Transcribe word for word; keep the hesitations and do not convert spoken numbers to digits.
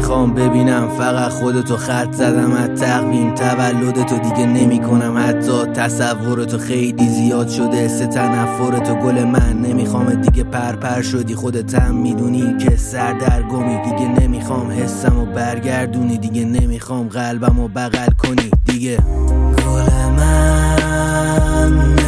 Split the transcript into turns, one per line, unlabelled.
نمیخوام ببینم فقط خودتو. خط زدم از تقویم تولدتو، دیگه نمیکنم حتی تصورتو. خیلی زیاد شده سه تنفرتو گل من، نمیخوام دیگه. پرپر شدی خودت هم میدونی که سردرگمی. دیگه نمیخوام حسمو برگردونی، دیگه نمیخوام قلبمو بغل کنی دیگه. گل من